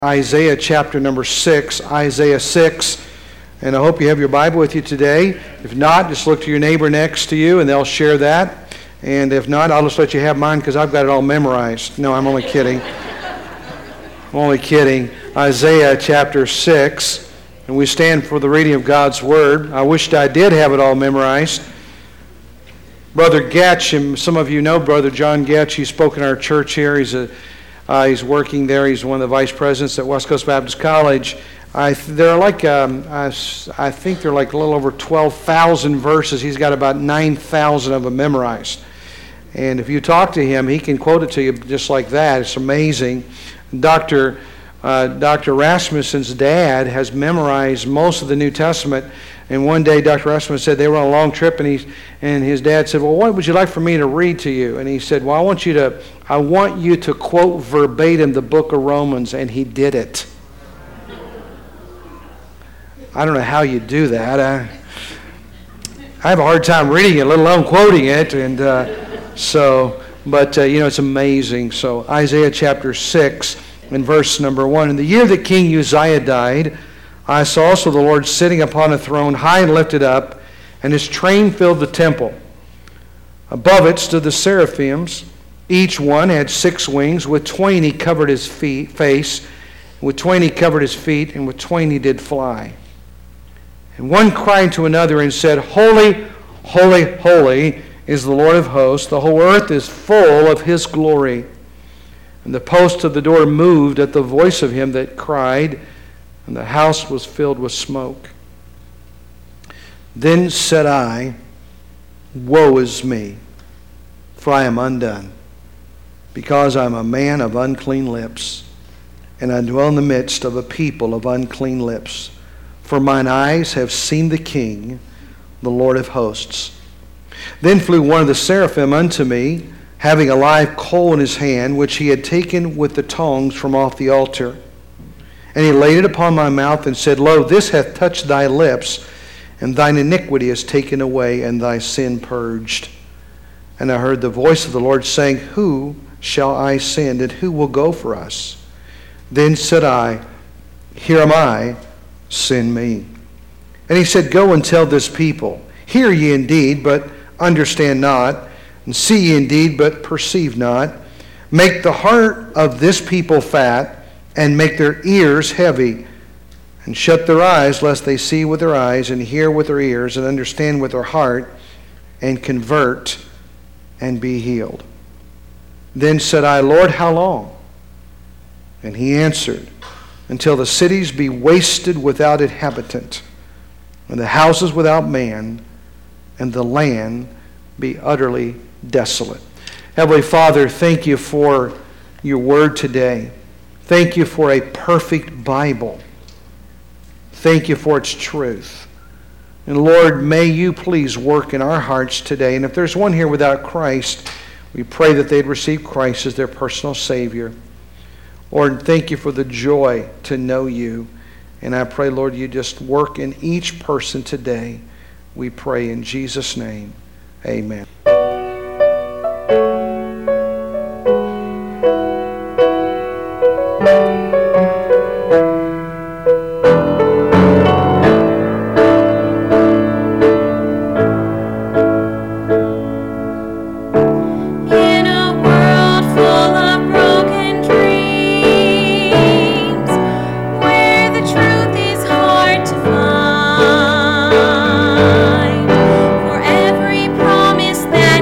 Isaiah chapter number 6, Isaiah 6. And I hope you have your Bible with you today. If not, just look to your neighbor next to you and they'll share that. And if not, I'll just let you have mine because I've got it all memorized. No, I'm only kidding. I'm only kidding. Isaiah chapter 6. And we stand for the reading of God's Word. I wished I did have it all memorized. Brother Getch, and some of you know Brother John Getch. He spoke in our church here. He's working there. He's one of the vice presidents at West Coast Baptist College. I think they're like a little over 12,000 verses. He's got about 9,000 of them memorized. And if you talk to him, he can quote it to you just like that. It's amazing. Dr. Rasmussen's dad has memorized most of the New Testament. And one day, Dr. Rasmussen said they were on a long trip, and his dad said, "Well, what would you like for me to read to you?" And he said, "Well, I want you to quote verbatim the book of Romans," and he did it. I don't know how you do that. I have a hard time reading it, let alone quoting it, and it's amazing. So Isaiah chapter 6 and verse number 1. In the year that King Uzziah died, I saw also the Lord sitting upon a throne, high and lifted up, and his train filled the temple. Above it stood the seraphims. Each one had 6 wings. With twain he covered his face, with twain he covered his feet, and with twain he did fly. And one cried to another and said, "Holy, holy, holy is the Lord of hosts. The whole earth is full of his glory." And the posts of the door moved at the voice of him that cried, and the house was filled with smoke. Then said I, "Woe is me, for I am undone, because I am a man of unclean lips, and I dwell in the midst of a people of unclean lips. For mine eyes have seen the King, the Lord of hosts." Then flew one of the seraphim unto me, having a live coal in his hand, which he had taken with the tongs from off the altar. And he laid it upon my mouth and said, "Lo, this hath touched thy lips, and thine iniquity is taken away, and thy sin purged." And I heard the voice of the Lord saying, "Who shall I send, and who will go for us?" Then said I, "Here am I, send me." And he said, "Go and tell this people, hear ye indeed, but understand not, and see ye indeed, but perceive not. Make the heart of this people fat, and make their ears heavy, and shut their eyes, lest they see with their eyes, and hear with their ears, and understand with their heart, and convert, and be healed." Then said I, "Lord, how long?" And he answered, "Until the cities be wasted without inhabitant, and the houses without man, and the land be utterly desolate." Heavenly Father, thank you for your word today. Thank you for a perfect Bible. Thank you for its truth. And Lord, may you please work in our hearts today. And if there's one here without Christ, we pray that they'd receive Christ as their personal Savior. Lord, thank you for the joy to know you. And I pray, Lord, you just work in each person today. We pray in Jesus' name. Amen. For every promise that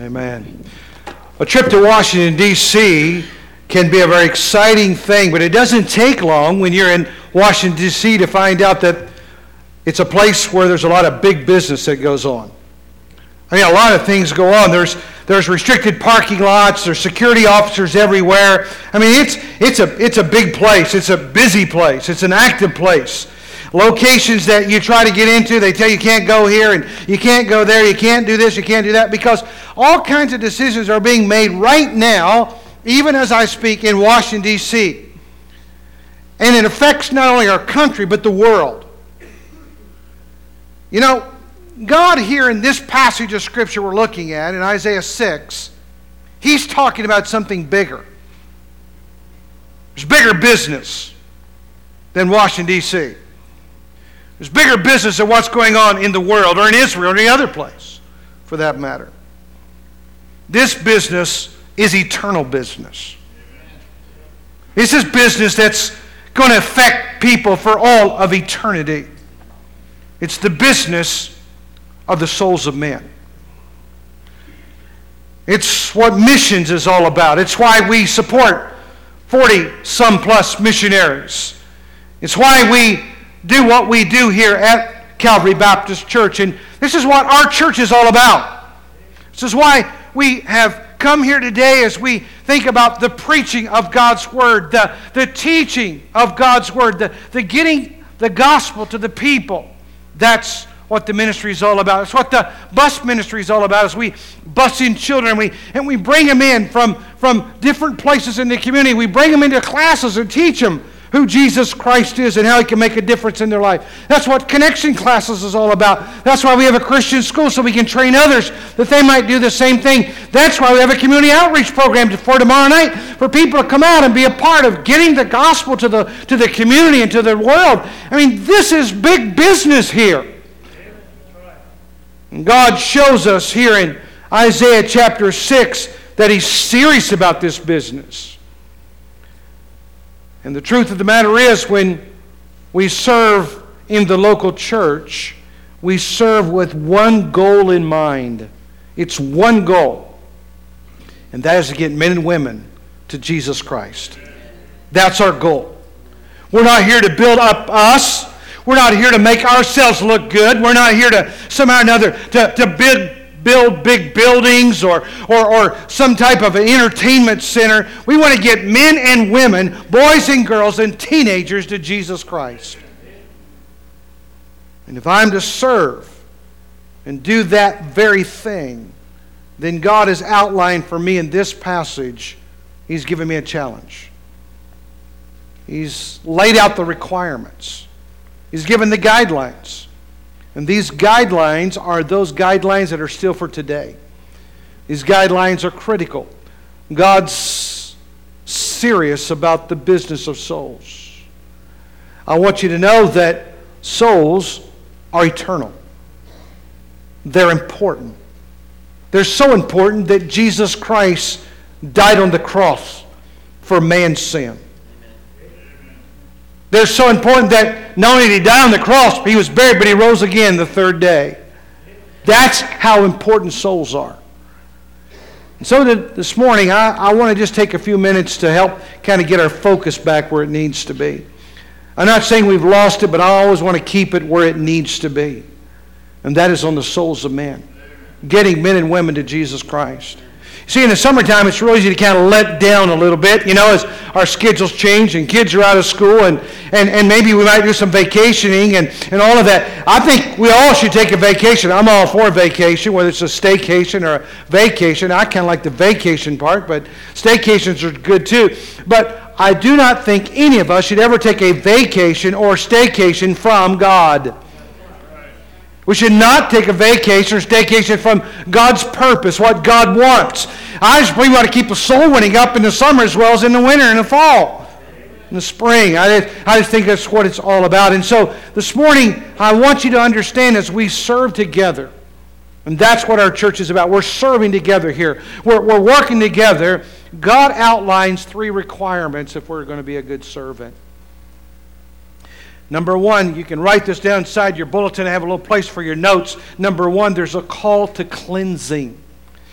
Amen. A trip to Washington, D.C. can be a very exciting thing, but it doesn't take long when you're in Washington, D.C. to find out that it's a place where there's a lot of big business that goes on. I mean, a lot of things go on. There's restricted parking lots. There's security officers everywhere. I mean, it's a big place. It's a busy place. It's an active place. Locations that you try to get into, they tell you can't go here and you can't go there. You can't do this. You can't do that, because all kinds of decisions are being made right now, even as I speak, in Washington, D.C. And it affects not only our country, but the world. You know, God here in this passage of Scripture we're looking at, in Isaiah 6, He's talking about something bigger. There's bigger business than Washington, D.C. There's bigger business than what's going on in the world, or in Israel, or any other place, for that matter. This business is eternal business. This is business that's going to affect people for all of eternity. It's the business of the souls of men. It's what missions is all about. It's why we support 40-some plus missionaries. It's why we do what we do here at Calvary Baptist Church. And this is what our church is all about. This is why we have come here today as we think about the preaching of God's Word, the teaching of God's Word, the getting the gospel to the people. That's what the ministry is all about. It's what the bus ministry is all about. As we bus in children and we bring them in from different places in the community. We bring them into classes and teach them who Jesus Christ is and how He can make a difference in their life. That's what connection classes is all about. That's why we have a Christian school, so we can train others that they might do the same thing. That's why we have a community outreach program for tomorrow night, for people to come out and be a part of getting the gospel to the community and to the world. I mean, this is big business here. And God shows us here in Isaiah chapter 6 that He's serious about this business. And the truth of the matter is, when we serve in the local church, we serve with one goal in mind. It's one goal. And that is to get men and women to Jesus Christ. That's our goal. We're not here to build up us. We're not here to make ourselves look good. We're not here to somehow or another to build big buildings or some type of an entertainment center. We want to get men and women, boys and girls and teenagers to Jesus Christ. And if I'm to serve and do that very thing, then God has outlined for me in this passage, He's given me a challenge. He's laid out the requirements. He's given the guidelines. And these guidelines are those guidelines that are still for today. These guidelines are critical. God's serious about the business of souls. I want you to know that souls are eternal. They're important. They're so important that Jesus Christ died on the cross for man's sin. They're so important that not only did He die on the cross, but He was buried, but He rose again the third day. That's how important souls are. And so this morning, I want to just take a few minutes to help kind of get our focus back where it needs to be. I'm not saying we've lost it, but I always want to keep it where it needs to be. And that is on the souls of men. Getting men and women to Jesus Christ. See, in the summertime, it's real easy to kind of let down a little bit, you know, as our schedules change and kids are out of school and maybe we might do some vacationing and all of that. I think we all should take a vacation. I'm all for a vacation, whether it's a staycation or a vacation. I kind of like the vacation part, but staycations are good too. But I do not think any of us should ever take a vacation or staycation from God. We should not take a vacation or staycation from God's purpose, what God wants. I just believe we ought to keep the soul winning up in the summer as well as in the winter and the fall, in the spring. I just think that's what it's all about. And so this morning, I want you to understand as we serve together, and that's what our church is about. We're serving together here. We're working together. God outlines 3 requirements if we're going to be a good servant. Number 1, you can write this down inside your bulletin. I have a little place for your notes. Number 1, there's a call to cleansing.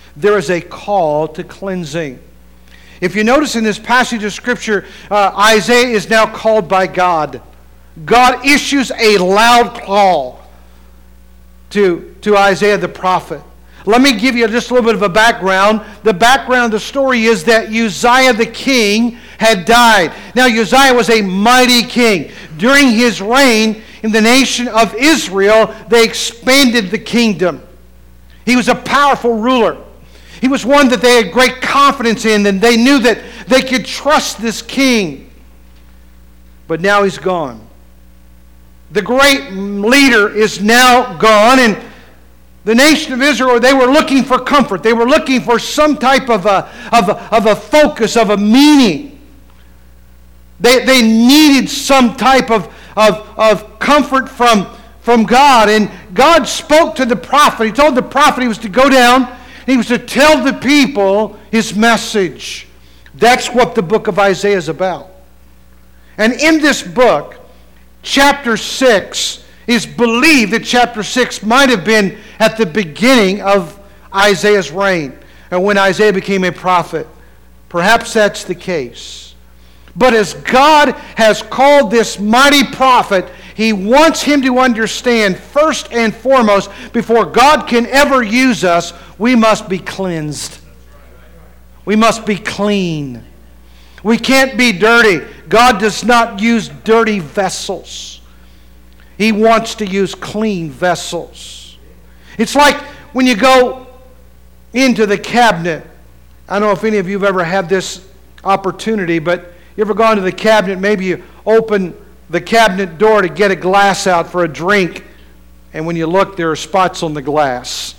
there is a call to cleansing. If you notice in this passage of Scripture, Isaiah is now called by God. God issues a loud call to Isaiah the prophet. Let me give you just a little bit of a background. The background of the story is that Uzziah the king had died. Now Uzziah was a mighty king. During his reign in the nation of Israel, they expanded the kingdom. He was a powerful ruler. He was one that they had great confidence in, and they knew that they could trust this king. But now he's gone. The great leader is now gone, and the nation of Israel, they were looking for comfort. They were looking for some type of a focus, of a meaning. They needed some type of comfort from God. And God spoke to the prophet. He told the prophet he was to go down. He was to tell the people his message. That's what the book of Isaiah is about. And in this book, chapter 6 is believed that chapter 6 might have been at the beginning of Isaiah's reign, and when Isaiah became a prophet. Perhaps that's the case. But as God has called this mighty prophet, He wants him to understand, first and foremost, before God can ever use us, we must be cleansed. We must be clean. We can't be dirty. God does not use dirty vessels. He wants to use clean vessels. It's like when you go into the cabinet. I don't know if any of you have ever had this opportunity, but you ever gone to the cabinet, maybe you open the cabinet door to get a glass out for a drink, and when you look, there are spots on the glass.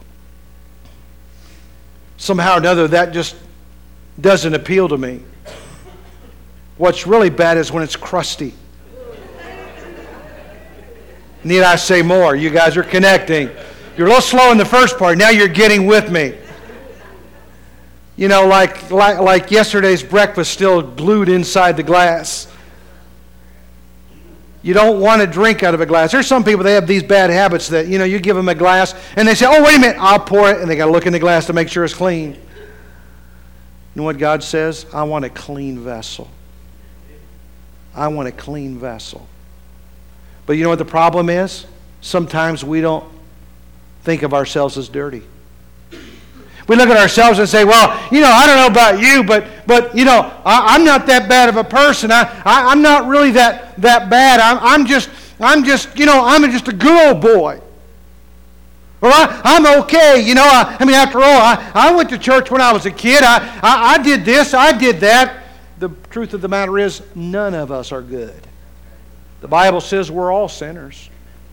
Somehow or another, that just doesn't appeal to me. What's really bad is when it's crusty. Need I say more? You guys are connecting. You're a little slow in the first part. Now you're getting with me. You know, like yesterday's breakfast still glued inside the glass. You don't want to drink out of a glass. There's some people, they have these bad habits that, you know, you give them a glass and they say, oh, wait a minute, I'll pour it. And they got to look in the glass to make sure it's clean. You know what God says? I want a clean vessel. I want a clean vessel. But you know what the problem is? Sometimes we don't think of ourselves as dirty. We look at ourselves and say, well, you know, I don't know about you, but you know, I'm not that bad of a person. I'm not really that bad. I'm just, you know, I'm just a good old boy. Or I'm okay. You know, I mean, after all, I went to church when I was a kid. I did this, I did that. The truth of the matter is, none of us are good. The Bible says we're all sinners.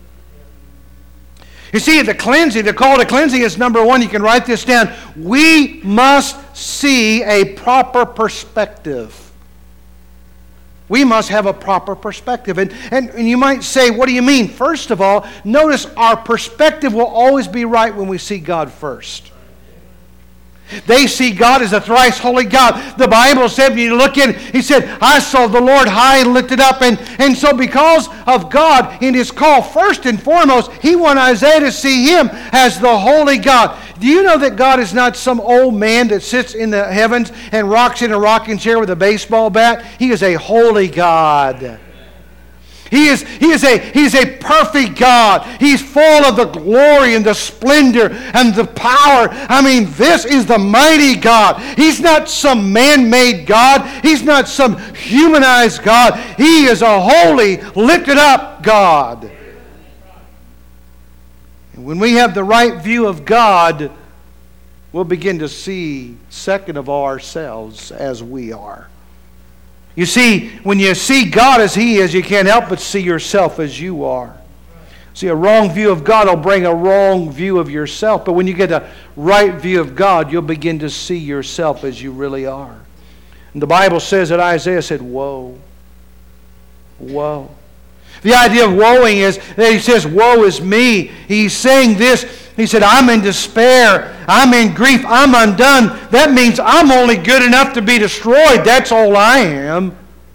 You see, the call to cleansing is number one. You can write this down. We must see a proper perspective. We must have a proper perspective. And you might say, what do you mean? First of all, notice our perspective will always be right when we see God first. They see God as a thrice holy God. The Bible said, when you look in, He said, I saw the Lord high and lifted up. And so because of God in His call, first and foremost, He wanted Isaiah to see Him as the holy God. Do you know that God is not some old man that sits in the heavens and rocks in a rocking chair with a baseball bat? He is a holy God. He is a perfect God. He's full of the glory and the splendor and the power. I mean, this is the mighty God. He's not some man-made God. He's not some humanized God. He is a holy, lifted up God. And when we have the right view of God, we'll begin to see, second of all, ourselves as we are. You see, when you see God as He is, you can't help but see yourself as you are. See, a wrong view of God will bring a wrong view of yourself. But when you get a right view of God, you'll begin to see yourself as you really are. And the Bible says that Isaiah said, woe. Woe. The idea of woeing is that he says, woe is me. He's saying this. He said, I'm in despair. I'm in grief. I'm undone. That means I'm only good enough to be destroyed. That's all I am.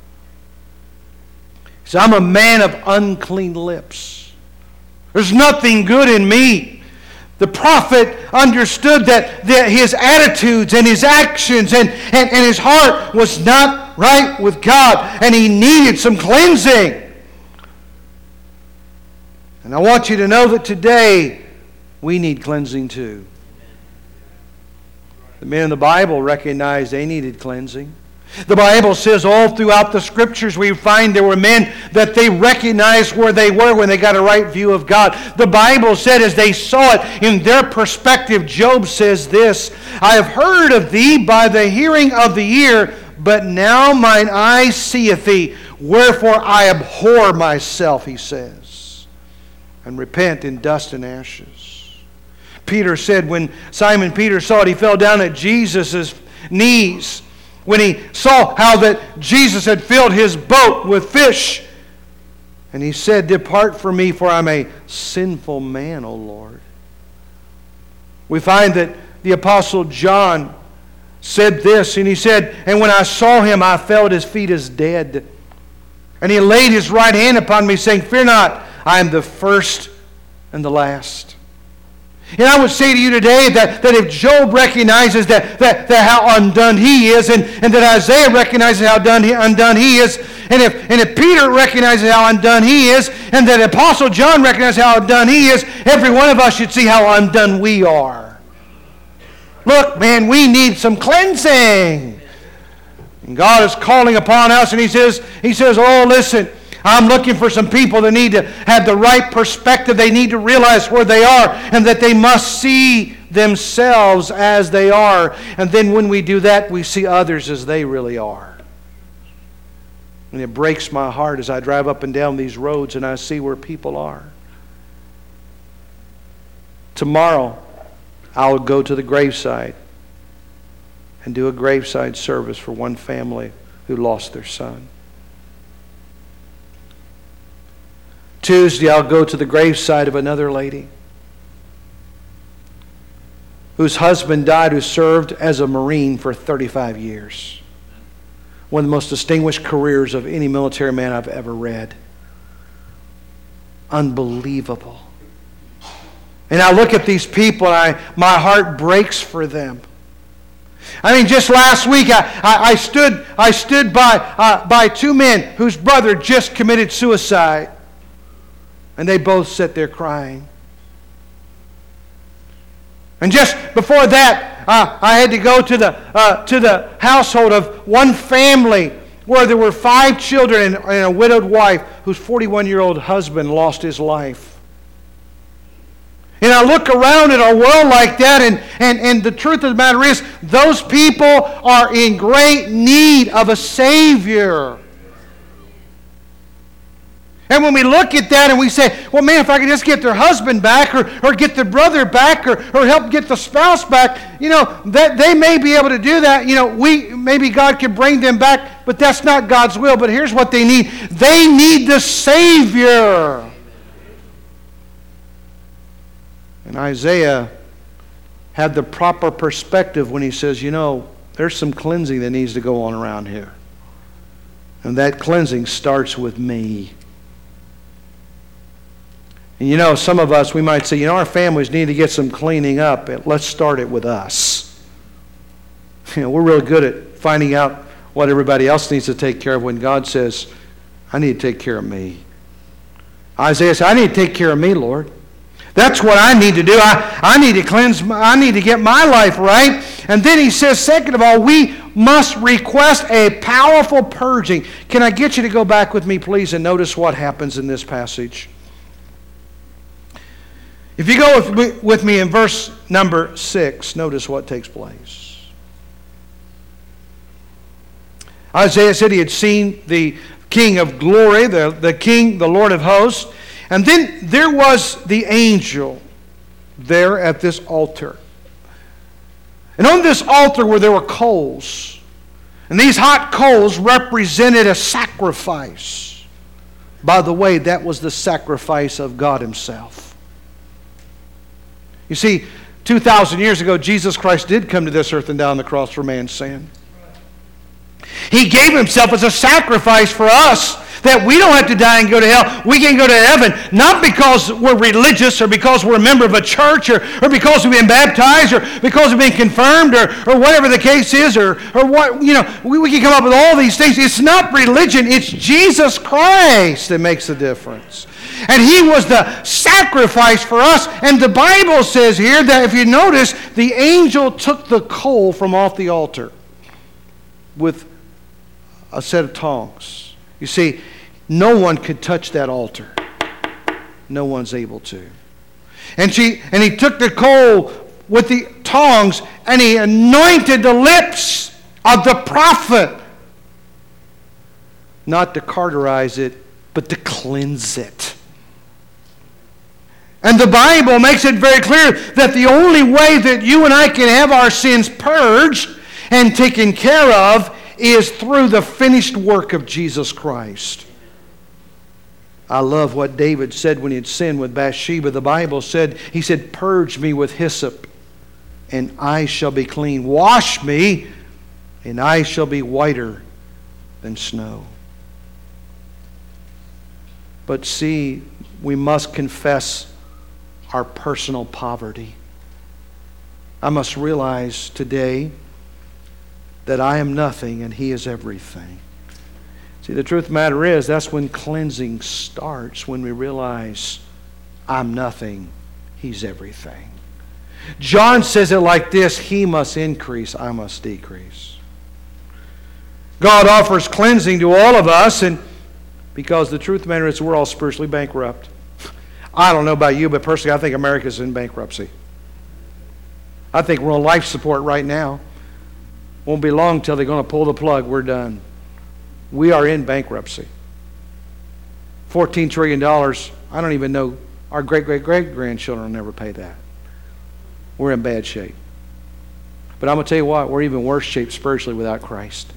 He said, I'm a man of unclean lips. There's nothing good in me. The prophet understood that his attitudes and his actions and his heart was not right with God, and he needed some cleansing. And I want you to know that today we need cleansing too. The men in the Bible recognized they needed cleansing. The Bible says all throughout the Scriptures we find there were men that they recognized where they were when they got a right view of God. The Bible said as they saw it in their perspective, Job says this, I have heard of thee by the hearing of the ear, but now mine eye seeth thee. Wherefore I abhor myself, he says, and repent in dust and ashes. Peter said when Simon Peter saw it, he fell down at Jesus' knees. When he saw how that Jesus had filled his boat with fish. And he said, depart from me, for I'm a sinful man, O Lord. We find that the Apostle John said this, and he said, and when I saw him, I fell at his feet as dead. And he laid his right hand upon me, saying, fear not, I am the first and the last. And I would say to you today that if Job recognizes that how undone he is, and that Isaiah recognizes how undone he is, and if Peter recognizes how undone he is, and that Apostle John recognizes how undone he is, every one of us should see how undone we are. Look, man, we need some cleansing. And God is calling upon us, and He says, oh, listen, I'm looking for some people that need to have the right perspective. They need to realize where they are and that they must see themselves as they are. And then when we do that, we see others as they really are. And it breaks my heart as I drive up and down these roads and I see where people are. Tomorrow, I'll go to the graveside and do a graveside service for one family who lost their son. Tuesday, I'll go to the graveside of another lady whose husband died, who served as a Marine for 35 years. One of the most distinguished careers of any military man I've ever read. Unbelievable. And I look at these people and my heart breaks for them. I mean, just last week I stood by two men whose brother just committed suicide. And they both sat there crying. And just before that, I had to go to the household of one family where there were 5 children and a widowed wife whose 41-year-old husband lost his life. And I look around at our world like that, and the truth of the matter is, those people are in great need of a Savior. And when we look at that and we say, well, man, if I could just get their husband back or get their brother back or help get the spouse back, that they may be able to do that. Maybe God can bring them back, but that's not God's will. But here's what they need. They need the Savior. And Isaiah had the proper perspective when he says, there's some cleansing that needs to go on around here. And that cleansing starts with me. And some of us, we might say, our families need to get some cleaning up. Let's start it with us. We're real good at finding out what everybody else needs to take care of when God says, I need to take care of me. Isaiah said, I need to take care of me, Lord. That's what I need to do. I need to cleanse, I need to get my life right. And then he says, second of all, we must request a powerful purging. Can I get you to go back with me, please, and notice what happens in this passage? If you go with me in verse number 6, notice what takes place. Isaiah said he had seen the King of glory, the King, the Lord of hosts. And then there was the angel there at this altar. And on this altar there were coals. And these hot coals represented a sacrifice. By the way, that was the sacrifice of God Himself. You see, 2,000 years ago, Jesus Christ did come to this earth and die on the cross for man's sin. He gave Himself as a sacrifice for us That we don't have to die and go to hell. We can go to heaven, not because we're religious or because we're a member of a church or because we've been baptized or because we've been confirmed or whatever the case is or what, we can come up with all these things. It's not religion. It's Jesus Christ that makes the difference. And He was the sacrifice for us. And the Bible says here that if you notice, the angel took the coal from off the altar with a set of tongs. You see, no one could touch that altar. No one's able to. And he took the coal with the tongs and he anointed the lips of the prophet. Not to cauterize it, but to cleanse it. And the Bible makes it very clear that the only way that you and I can have our sins purged and taken care of is through the finished work of Jesus Christ. I love what David said when he had sinned with Bathsheba. The Bible said, he said, "Purge me with hyssop, and I shall be clean. Wash me, and I shall be whiter than snow." But see, we must confess our personal poverty. I must realize today that I am nothing and He is everything. See, the truth of the matter is, that's when cleansing starts, when we realize I'm nothing, He's everything. John says it like this: He must increase, I must decrease. God offers cleansing to all of us, and because the truth of the matter is we're all spiritually bankrupt. I don't know about you, but personally I think America's in bankruptcy. I think we're on life support right now. Won't be long till they're going to pull the plug. We're done. We are in bankruptcy. $14 trillion. I don't even know. Our great-great-great-grandchildren will never pay that. We're in bad shape. But I'm going to tell you what, we're even worse shape spiritually without Christ.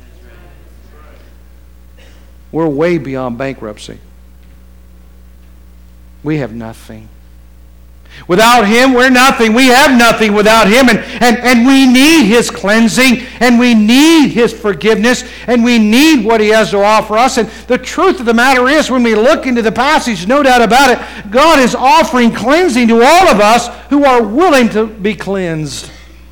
We're way beyond bankruptcy. We have nothing. Without Him, we're nothing. We have nothing without Him. And we need His cleansing, and we need His forgiveness, and we need what He has to offer us. And the truth of the matter is, when we look into the passage, no doubt about it, God is offering cleansing to all of us who are willing to be cleansed.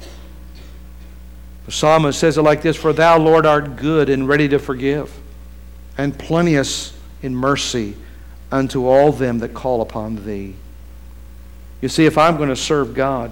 The psalmist says it like this: "For Thou, Lord, art good and ready to forgive, and plenteous in mercy unto all them that call upon Thee." You see, if I'm going to serve God,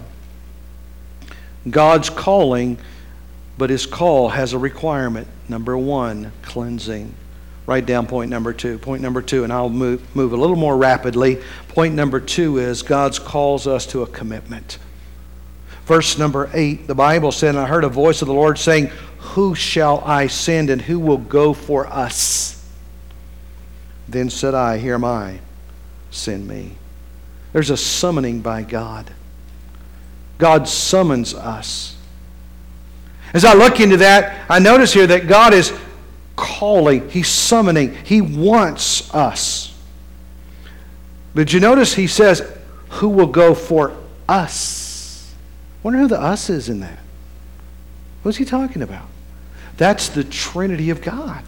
God's calling, but His call has a requirement. Number one, cleansing. Write down point number two. Point number two, and I'll move a little more rapidly. Point number two is God calls us to a commitment. Verse number 8, the Bible said, "And I heard a voice of the Lord saying, Who shall I send, and who will go for us? Then said I, Here am I, send me." There's a summoning by God. God summons us. As I look into that, I notice here that God is calling. He's summoning. He wants us. But you notice He says, "Who will go for us?" I wonder who the us is in that. What's He talking about? That's the Trinity of God.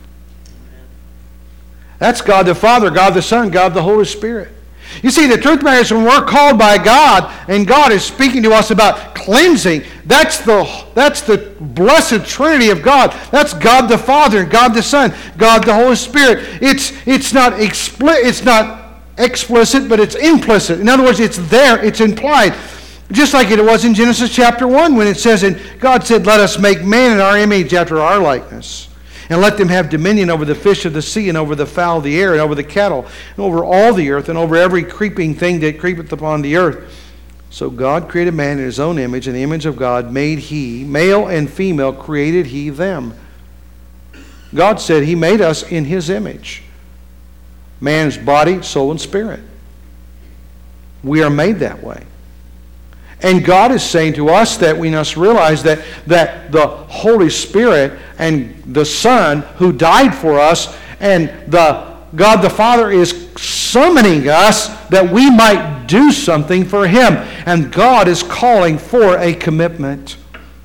That's God the Father, God the Son, God the Holy Spirit. You see, the truth of the matter is, when we're called by God and God is speaking to us about cleansing, that's the blessed Trinity of God. That's God the Father, God the Son, God the Holy Spirit. It's not explicit, but it's implicit. In other words, it's there, it's implied. Just like it was in Genesis chapter 1 when it says, and God said, "Let us make man in our image after our likeness. And let them have dominion over the fish of the sea, and over the fowl of the air, and over the cattle, and over all the earth, and over every creeping thing that creepeth upon the earth." So God created man in His own image. In the image of God made He, male and female created He them. God said He made us in His image. Man's body, soul, and spirit. We are made that way. And God is saying to us that we must realize that the Holy Spirit and the Son who died for us and God the Father is summoning us that we might do something for Him. And God is calling for a commitment.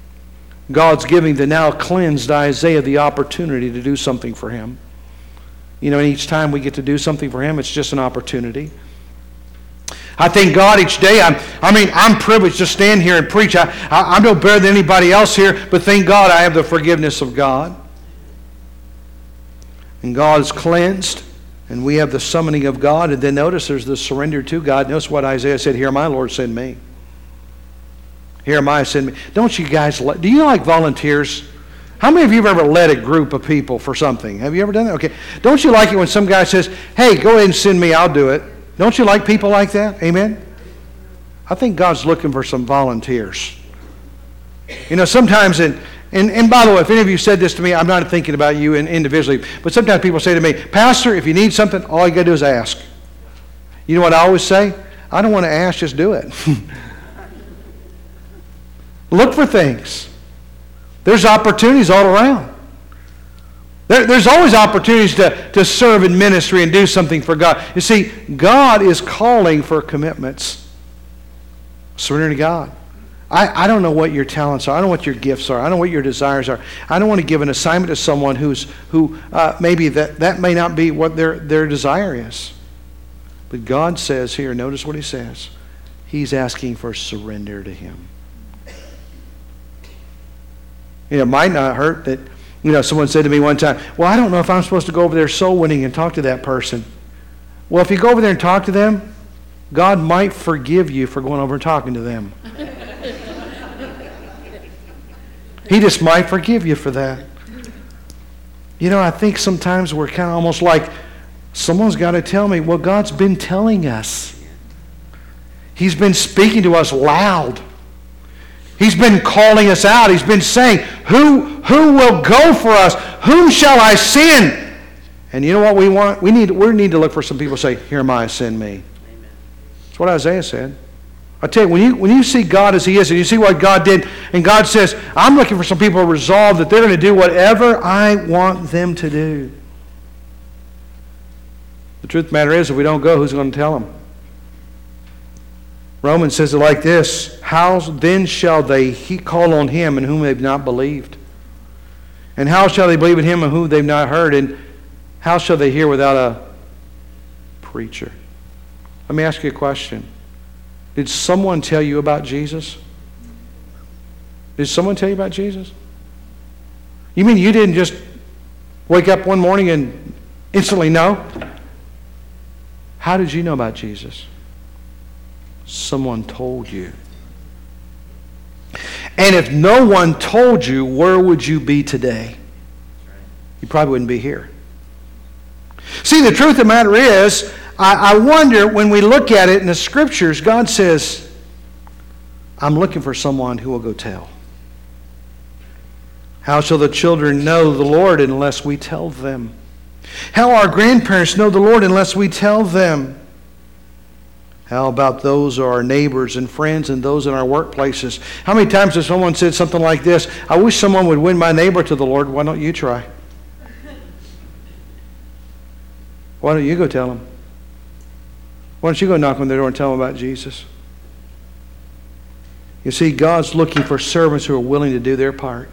God's giving the now cleansed Isaiah the opportunity to do something for Him. And each time we get to do something for Him, it's just an opportunity. I thank God each day. I'm privileged to stand here and preach. I'm no better than anybody else here, but thank God I have the forgiveness of God. And God is cleansed, and we have the summoning of God. And then notice there's the surrender to God. Notice what Isaiah said, "Here am I, Lord, send me. Here am I, send me." Don't you guys, do you like volunteers? How many of you have ever led a group of people for something? Have you ever done that? Okay. Don't you like it when some guy says, "Hey, go ahead and send me, I'll do it"? Don't you like people like that? Amen? I think God's looking for some volunteers. Sometimes, and by the way, if any of you said this to me, I'm not thinking about you individually, but sometimes people say to me, "Pastor, if you need something, all you got to do is ask." You know what I always say? I don't want to ask, just do it. Look for things. There's opportunities all around. There's always opportunities to serve in ministry and do something for God. You see, God is calling for commitments. Surrender to God. I don't know what your talents are. I don't know what your gifts are. I don't know what your desires are. I don't want to give an assignment to someone who maybe that may not be what their desire is. But God says here, notice what He says. He's asking for surrender to Him. It might not hurt that, someone said to me one time, "Well, I don't know if I'm supposed to go over there soul winning and talk to that person." Well, if you go over there and talk to them, God might forgive you for going over and talking to them. He just might forgive you for that. I think sometimes we're kind of almost like, someone's got to tell me. Well, God's been telling us. He's been speaking to us loud. He's been calling us out. He's been saying, who will go for us? Whom shall I send? And you know what we want? We need to look for some people who say, "Here am I, send me." Amen. That's what Isaiah said. I tell you, when you see God as He is, and you see what God did, and God says, I'm looking for some people who are resolved that they're going to do whatever I want them to do. The truth of the matter is, if we don't go, who's going to tell them? Romans says it like this: "How then shall they call on Him in whom they've not believed? And how shall they believe in Him in whom they've not heard? And how shall they hear without a preacher?" Let me ask you a question. Did someone tell you about Jesus? Did someone tell you about Jesus? You mean you didn't just wake up one morning and instantly know? How did you know about Jesus? Someone told you. And if no one told you, where would you be today? You probably wouldn't be here. See, the truth of the matter is, I wonder when we look at it in the Scriptures, God says, I'm looking for someone who will go tell. How shall the children know the Lord unless we tell them? How our grandparents know the Lord unless we tell them? How about those who are our neighbors and friends and those in our workplaces? How many times has someone said something like this: "I wish someone would win my neighbor to the Lord. Why don't you try? Why don't you go tell them? Why don't you go knock on their door and tell them about Jesus?" You see, God's looking for servants who are willing to do their part.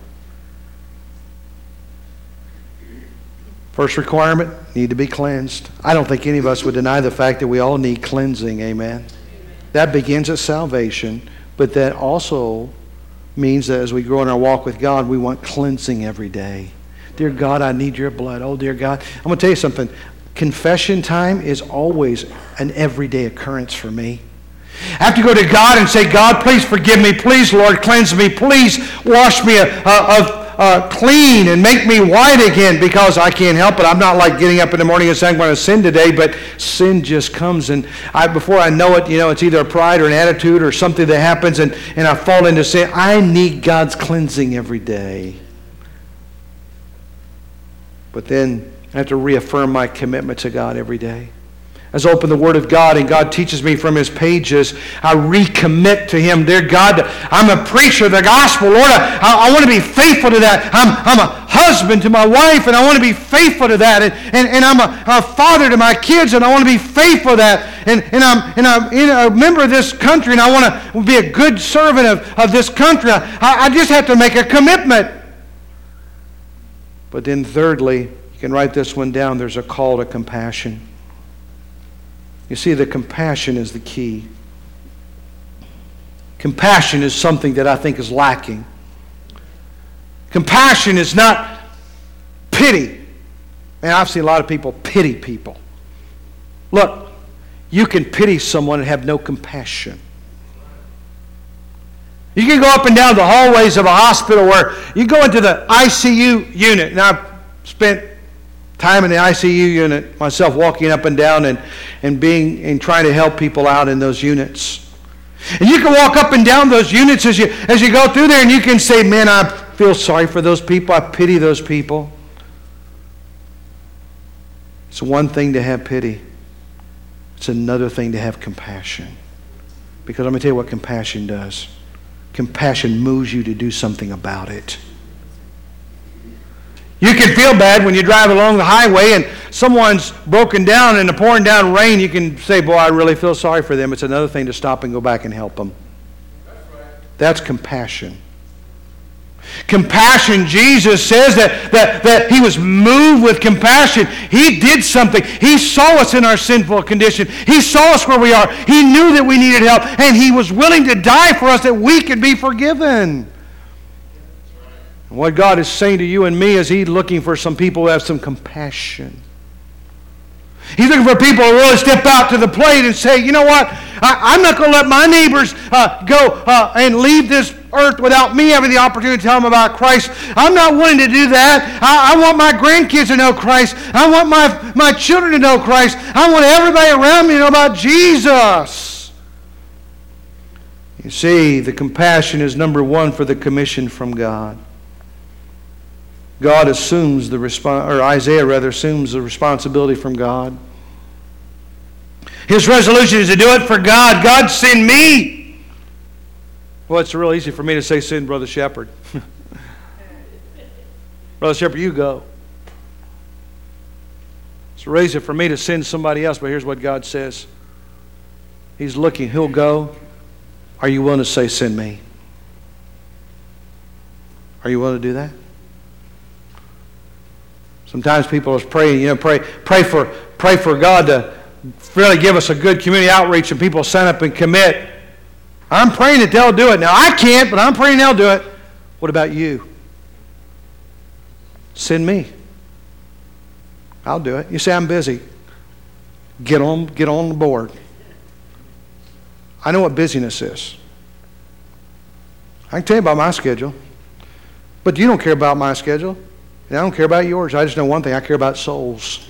First requirement, need to be cleansed. I don't think any of us would deny the fact that we all need cleansing, amen? That begins at salvation, but that also means that as we grow in our walk with God, we want cleansing every day. Dear God, I need your blood. Oh, dear God. I'm going to tell you something. Confession time is always an everyday occurrence for me. I have to go to God and say, "God, please forgive me. Please, Lord, cleanse me. Please wash me clean and make me white again," because I can't help it. I'm not like getting up in the morning and saying, "I'm going to sin today," but sin just comes, and before I know it, it's either a pride or an attitude or something that happens, and I fall into sin. I need God's cleansing every day. But then I have to reaffirm my commitment to God every day. As I open the Word of God and God teaches me from His pages, I recommit to Him. Dear God, I'm a preacher of the gospel. Lord, I want to be faithful to that. I'm a husband to my wife, and I want to be faithful to that. And I'm a father to my kids, and I want to be faithful to that. And I'm a member of this country, and I want to be a good servant of this country. I just have to make a commitment. But then thirdly, you You can write this one down. There's a call to compassion. You see, the compassion is the key. Compassion is something that I think is lacking. Compassion is not pity. And I've seen a lot of people pity people. Look, you can pity someone and have no compassion. You can go up and down the hallways of a hospital where you go into the ICU unit. And I've spent time in the ICU unit myself, walking up and down and trying to help people out in those units. And you can walk up and down those units as you go through there, and you can say, man, I feel sorry for those people. I pity those people. It's one thing to have pity. It's another thing to have compassion. Because I'm going to tell you what compassion does. Compassion moves you to do something about it. You can feel bad when you drive along the highway and someone's broken down in the pouring down rain. You can say, boy, I really feel sorry for them. It's another thing to stop and go back and help them. That's compassion. Compassion, Jesus says that He was moved with compassion. He did something. He saw us in our sinful condition. He saw us where we are. He knew that we needed help, and He was willing to die for us that we could be forgiven. And what God is saying to you and me is He's looking for some people who have some compassion. He's looking for people who really step out to the plate and say, you know what, I'm not going to let my neighbors go and leave this earth without me having the opportunity to tell them about Christ. I'm not willing to do that. I want my grandkids to know Christ. I want my children to know Christ. I want everybody around me to know about Jesus. You see, the compassion is number one for the commission from God. God assumes Isaiah assumes the responsibility from God. His resolution is to do it for God. God, send me. Well, it's real easy for me to say, send Brother Shepherd. Brother Shepherd, you go. It's real easy for me to send somebody else, but here's what God says. He's looking. He'll go. Are you willing to say, send me? Are you willing to do that? Sometimes people are praying, pray for God to really give us a good community outreach, and people sign up and commit. I'm praying that they'll do it. Now, I can't, but I'm praying they'll do it. What about you? Send me. I'll do it. You say, I'm busy. Get on the board. I know what busyness is. I can tell you about my schedule, but you don't care about my schedule. And I don't care about yours. I just know one thing. I care about souls.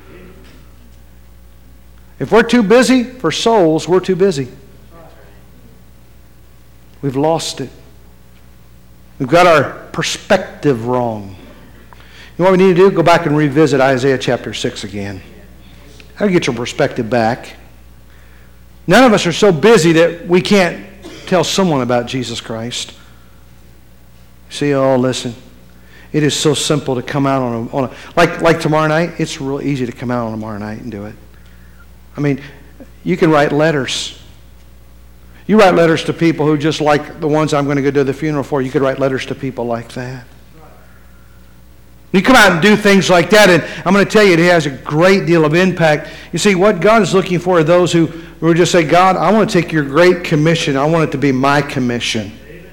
If we're too busy for souls, we're too busy. We've lost it. We've got our perspective wrong. You know what we need to do? Go back and revisit Isaiah chapter 6 again. How do you get your perspective back? None of us are so busy that we can't tell someone about Jesus Christ. See, listen. It is so simple to come out on a like tomorrow night. It's real easy to come out on tomorrow night and do it. I mean, you can write letters. You write letters to people who just like the ones I'm going to go to the funeral for. You could write letters to people like that. You come out and do things like that, and I'm going to tell you, it has a great deal of impact. You see, what God is looking for are those who just say, God, I want to take your great commission. I want it to be my commission.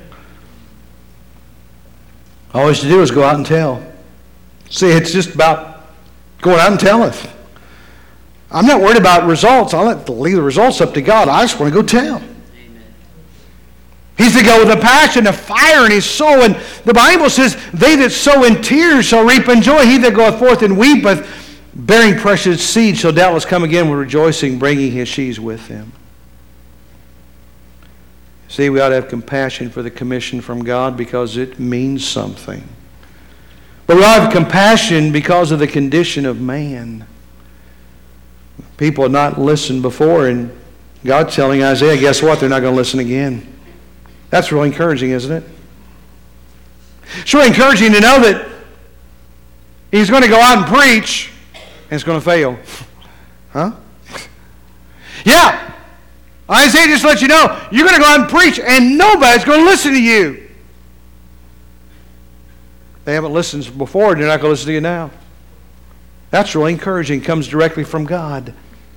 All you have to do is go out and tell. See, it's just about going out and telling. I'm not worried about results. I'll leave the results up to God. I just want to go tell. Amen. He's to go with a passion, a fire in his soul. And the Bible says, they that sow in tears shall reap in joy. He that goeth forth and weepeth, bearing precious seed, shall doubtless come again with rejoicing, bringing his sheaves with him. See, we ought to have compassion for the commission from God because it means something. But we ought to have compassion because of the condition of man. People had not listened before, and God's telling Isaiah, guess what? They're not going to listen again. That's really encouraging, isn't it? It's really encouraging to know that he's going to go out and preach, and it's going to fail. Huh? Yeah. Isaiah just let you know, you're going to go out and preach, and nobody's going to listen to you. They haven't listened before, and they're not going to listen to you now. That's really encouraging. It comes directly from God.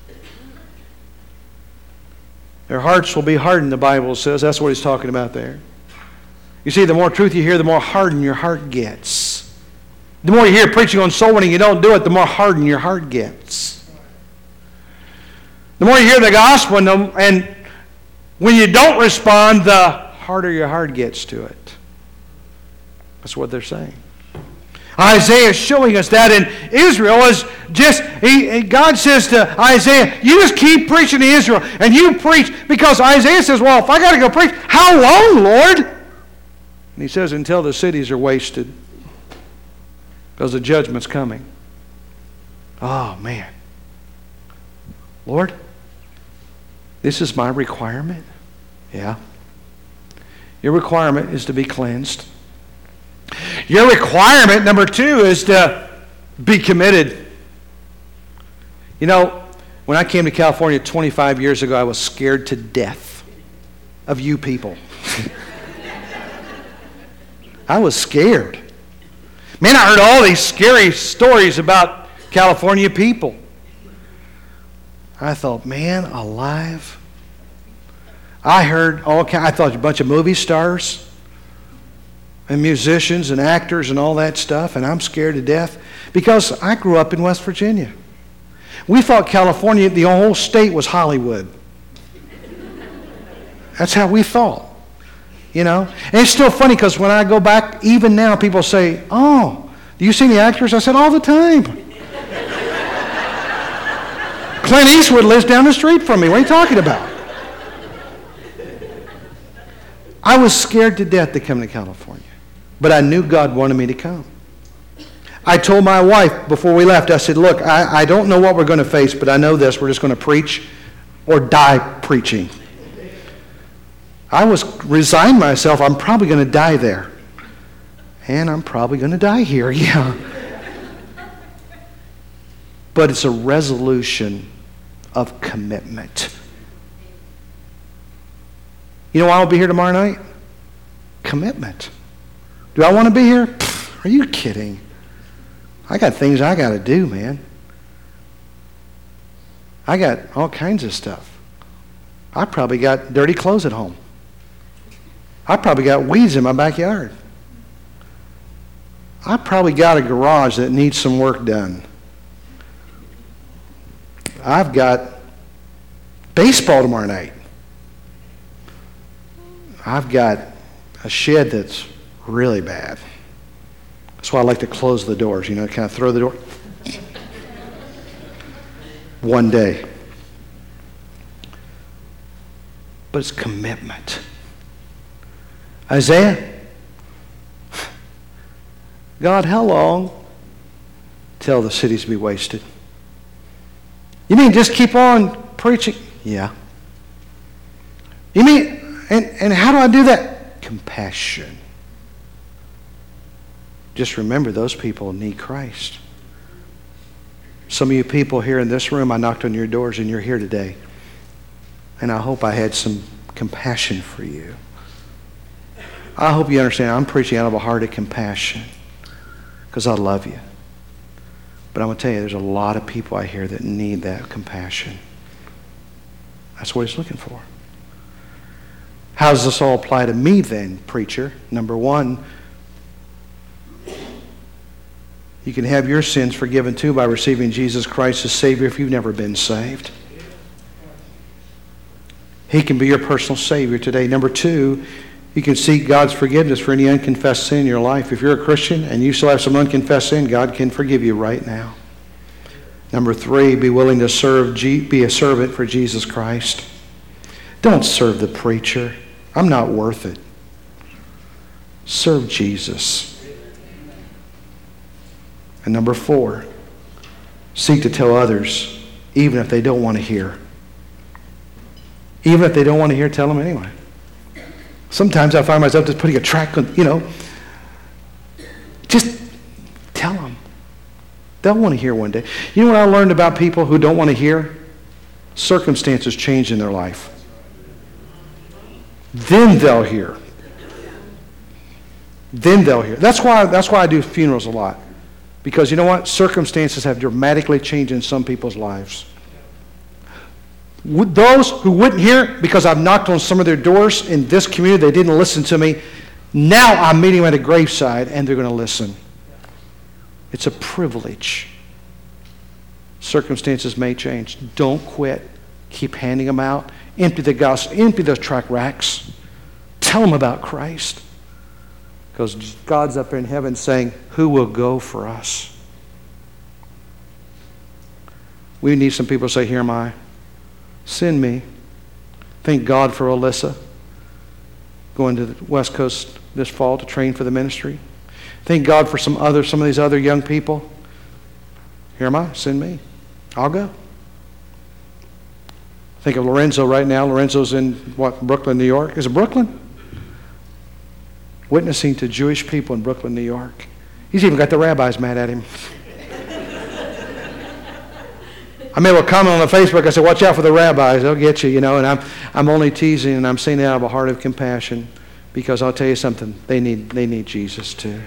Their hearts will be hardened, the Bible says. That's what he's talking about there. You see, the more truth you hear, the more hardened your heart gets. The more you hear preaching on soul winning, you don't do it, the more hardened your heart gets. The more you hear the gospel, and when you don't respond, the harder your heart gets to it. That's what they're saying. Isaiah is showing us that in Israel is just, God says to Isaiah, you just keep preaching to Israel, and you preach, because Isaiah says, well, if I got to go preach, how long, Lord? And he says, until the cities are wasted, because the judgment's coming. Oh, man. Lord, this is my requirement? Yeah. Your requirement is to be cleansed. Your requirement, number 2, is to be committed. You know, when I came to California 25 years ago, I was scared to death of you people. I was scared. Man, I heard all these scary stories about California people. I thought, man, alive. I heard I thought a bunch of movie stars and musicians and actors and all that stuff, and I'm scared to death because I grew up in West Virginia. We thought California, the whole state, was Hollywood. That's how we thought, you know. And it's still funny because when I go back, even now, people say, oh, do you see the actors? I said, all the time. Clint Eastwood lives down the street from me. What are you talking about? I was scared to death to come to California. But I knew God wanted me to come. I told my wife before we left, I said, look, I don't know what we're going to face, but I know this. We're just going to preach or die preaching. I resigned myself. I'm probably going to die there. And I'm probably going to die here, yeah. But it's a resolution of commitment. You know why I'll be here tomorrow night? Commitment. Do I want to be here? Pfft, are you kidding? I got things I got to do, man. I got all kinds of stuff. I probably got dirty clothes at home. I probably got weeds in my backyard. I probably got a garage that needs some work done. I've got baseball tomorrow night. I've got a shed that's really bad. That's why I like to close the doors, you know, kind of throw the door. One day. But it's commitment. Isaiah, God, how long till the cities be wasted? You mean just keep on preaching? Yeah. You mean, and how do I do that? Compassion. Just remember, those people need Christ. Some of you people here in this room, I knocked on your doors and you're here today. And I hope I had some compassion for you. I hope you understand I'm preaching out of a heart of compassion because I love you. But I'm going to tell you, there's a lot of people out here that need that compassion. That's what he's looking for. How does this all apply to me then, preacher? Number one, you can have your sins forgiven too by receiving Jesus Christ as Savior if you've never been saved. He can be your personal Savior today. Number two, you can seek God's forgiveness for any unconfessed sin in your life. If you're a Christian and you still have some unconfessed sin, God can forgive you right now. Number three, be willing to be a servant for Jesus Christ. Don't serve the preacher. I'm not worth it. Serve Jesus. And number four, seek to tell others, even if they don't want to hear. Even if they don't want to hear, tell them anyway. Sometimes I find myself just putting a track on, just tell them. They'll want to hear one day. You know what I learned about people who don't want to hear? Circumstances change in their life. Then they'll hear. Then they'll hear. That's why I do funerals a lot. Because you know what? Circumstances have dramatically changed in some people's lives. Those who wouldn't hear it because I've knocked on some of their doors in this community, they didn't listen to me. Now I'm meeting them at a graveside and they're going to listen. It's a privilege. Circumstances may change. Don't quit. Keep handing them out. Empty the gospel. Empty those tract racks. Tell them about Christ. Because God's up there in heaven saying, who will go for us? We need some people to say, here am I. Send me. Thank God for Alyssa going to the West Coast this fall to train for the ministry. Thank God for some of these other young people. Here am I. Send me. I'll go. Think of Lorenzo right now. Lorenzo's in, Brooklyn, New York. Is it Brooklyn? Witnessing to Jewish people in Brooklyn, New York. He's even got the rabbis mad at him. I made a comment on Facebook. I said, watch out for the rabbis. They'll get you, And I'm only teasing, and I'm saying that out of a heart of compassion, because I'll tell you something. They need Jesus too.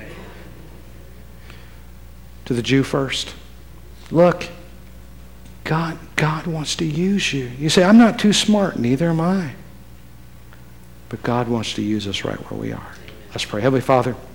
To the Jew first. Look, God wants to use you. You say, I'm not too smart. Neither am I. But God wants to use us right where we are. Let's pray. Heavenly Father,